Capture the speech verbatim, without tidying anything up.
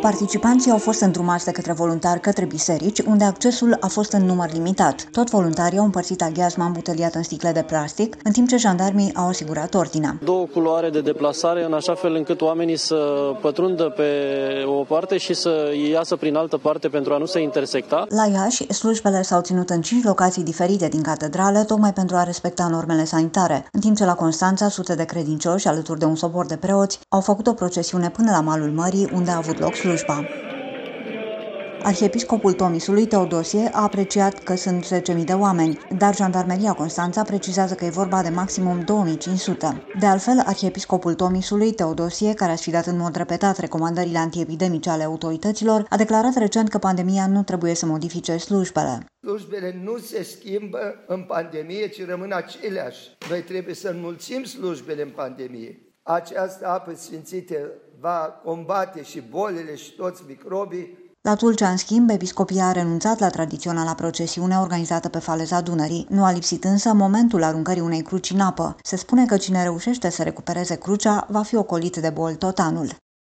Participanții au fost îndrumați de către voluntari către biserici, unde accesul a fost în număr limitat. Tot voluntarii au împărțit aghiazma îmbuteliată în sticle de plastic, în timp ce jandarmii au asigurat ordinea. Două culoare de deplasare, în așa fel încât oamenii să pătrundă pe o parte și să iasă prin altă parte pentru a nu se intersecta. La Iași, slujbele s-au ținut în cinci locații diferite din catedrală, tocmai pentru a respecta normele sanitare, în timp ce la Constanța sute de credincioși, alături de un sobor de preoți, au făcut o procesiune până la malul mării, unde a avut loc slujba. Arhiepiscopul Tomisului, Teodosie, a apreciat că sunt zece mii de oameni, dar Jandarmeria Constanța precizează că e vorba de maximum două mii cinci sute. De altfel, Arhiepiscopul Tomisului, Teodosie, care a sfidat în mod repetat recomandările antiepidemice ale autorităților, a declarat recent că pandemia nu trebuie să modifice slujbele. Slujbele nu se schimbă în pandemie, ci rămân aceleași. Noi trebuie să înmulțim slujbele în pandemie. Această apă sfințită va combate și bolile și toți microbii. La Tulcea, în schimb, episcopia a renunțat la tradiționala procesiune organizată pe faleza Dunării. Nu a lipsit însă momentul aruncării unei cruci în apă. Se spune că cine reușește să recupereze crucea va fi ocolit de boli tot anul.